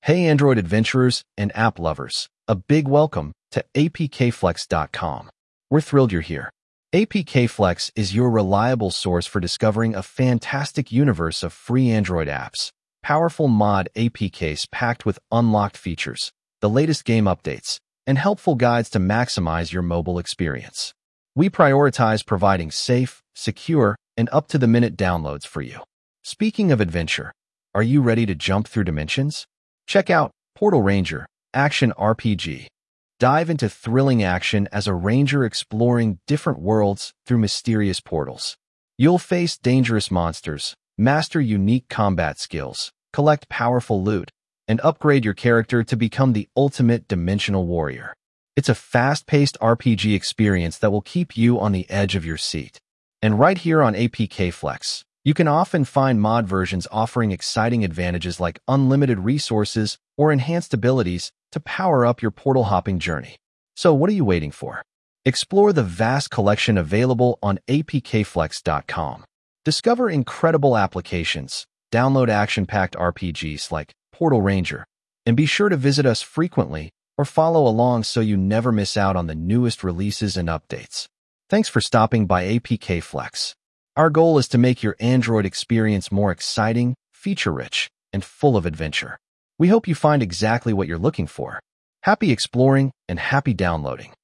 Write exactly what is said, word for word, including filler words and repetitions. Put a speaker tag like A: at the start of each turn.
A: Hey Android adventurers and app lovers, a big welcome to A P K Flex dot com. We're thrilled you're here. A P K Flex is your reliable source for discovering a fantastic universe of free Android apps, powerful mod A P Ks packed with unlocked features, the latest game updates, and helpful guides to maximize your mobile experience. We prioritize providing safe, secure, and up-to-the-minute downloads for you. Speaking of adventure, are you ready to jump through dimensions? Check out Portal Ranger Action R P G. Dive into thrilling action as a ranger exploring different worlds through mysterious portals. You'll face dangerous monsters, master unique combat skills, collect powerful loot, and upgrade your character to become the ultimate dimensional warrior. It's a fast-paced R P G experience that will keep you on the edge of your seat. And right here on A P K Flex, you can often find mod versions offering exciting advantages like unlimited resources or enhanced abilities to power up your portal hopping journey. So what are you waiting for? Explore the vast collection available on A P K Flex dot com. Discover incredible applications, download action-packed R P Gs like Portal Ranger, and be sure to visit us frequently or follow along so you never miss out on the newest releases and updates. Thanks for stopping by A P K Flex. Our goal is to make your Android experience more exciting, feature-rich, and full of adventure. We hope you find exactly what you're looking for. Happy exploring and happy downloading.